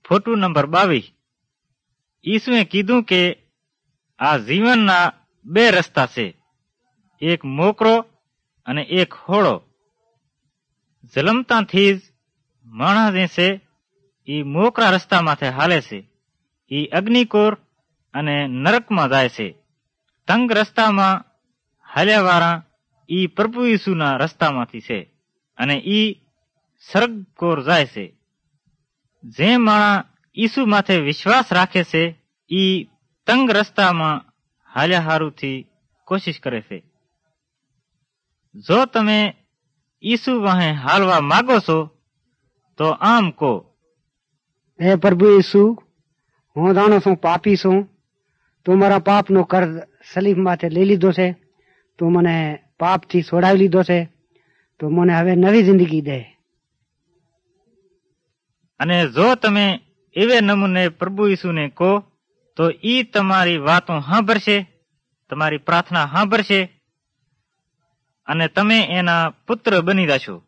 Photo number 22 ઈસુએ કીધું કે આ જીવનના બે રસ્તા છે, એક મોકરો અને એક હોળો. જલમતાથી જ માણસ જે છે એ મોકરા રસ્તામાંથી હાલે છે, એ અગ્નિકોર અને નરકમાં જાય છે. તંગ રસ્તામાં હાલ્યાવાળા ઈ પ્રભુ ઈસુના રસ્તામાંથી છે અને ઈ સ્વર્ગકોર જાય છે. જે માણા ઈસુ માથે વિશ્વાસ રાખે છે ઈ તંગ રસ્તામાં હાલ્યા હારુથી કોશિશ કરે છે. જો તમે ઈસુ વાહે હાલવા માગો છો તો આમ કહો, હે પ્રભુ ઈસુ, હું જાણું છું પાપી છું. તું મારા પાપનો કર્જ સલીબ માથે લઈ લીધો છે. તું મને પાપથી છોડાવી લીધો છે. તો મને હવે નવી જિંદગી દે. અને જો તમે એવે નમૂને પ્રભુ ઈસુને કહો તો ઈ તમારી વાતો સાંભળશે, તમારી પ્રાર્થના સાંભળશે અને તમે એના પુત્ર બની જશો.